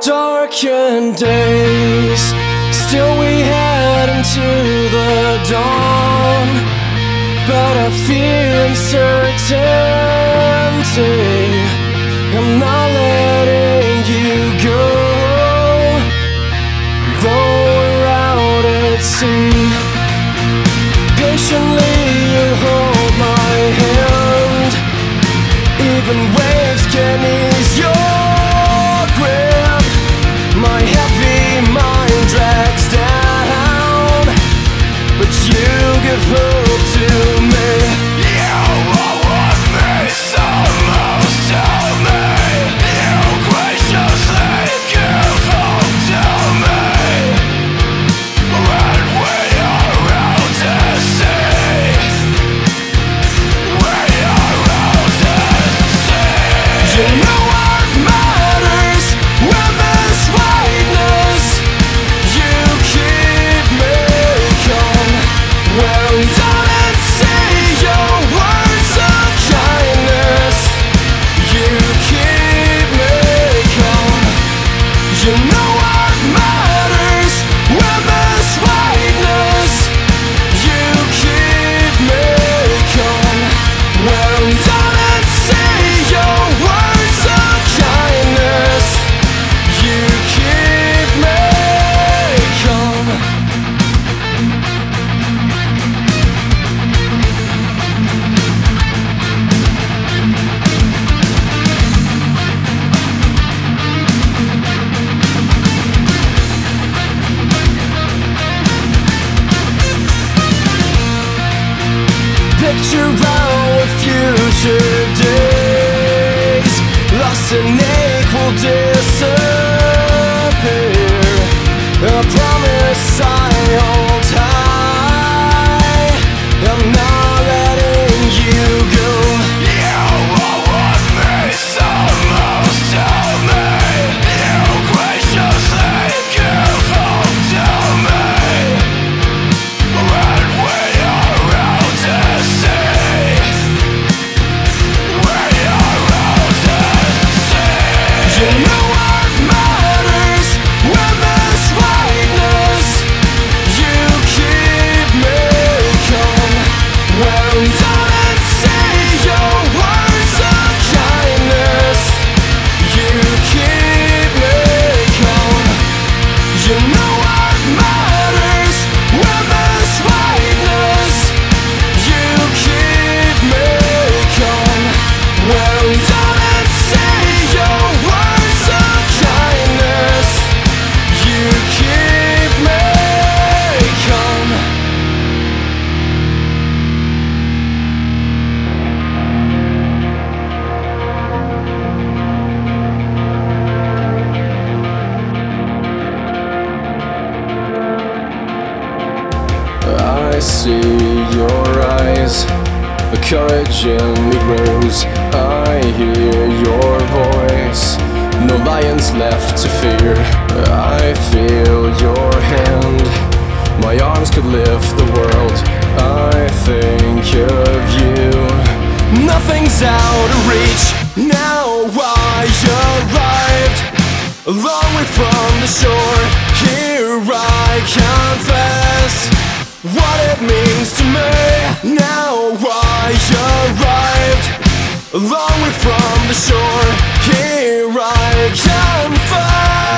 darkened days, still we head into the dawn. But I fear uncertainty, I'm not letting you go. Though we're out at sea, patiently you hold my hand. Even waves can ease your grip. My heavy mind drags down, but you give hope to me. You are with me, so most tell me. You graciously give hope to me. When we are out to sea, we are out to sea. You know what matters when there's whiteness. You keep me calm when don't say your words of kindness. You keep me calm. You know what matters when there's whiteness. You keep me calm when don't say your words of kindness. You keep me calm. Picture our future days, lost in ache will disappear. A promise I hold high, I'm not letting you go. You are with me, so most tell me. You graciously give hope to me. When we are out to sea, we are out to sea. You know what matters when there's whiteness. You keep me calm when don't say your words of kindness. You keep me calm. You know what matters when there's whiteness. You keep me calm when don't say your words of kindness. You keep me calm. I see your eyes, the courage in me grows. I hear your voice, no lions left to fear. I feel your hand, my arms could lift the world. I think of you, nothing's out of reach. Now I arrived, a long way from the shore. Here I confess what it means to me. Now I arrived, a long way from the shore. Here I confess.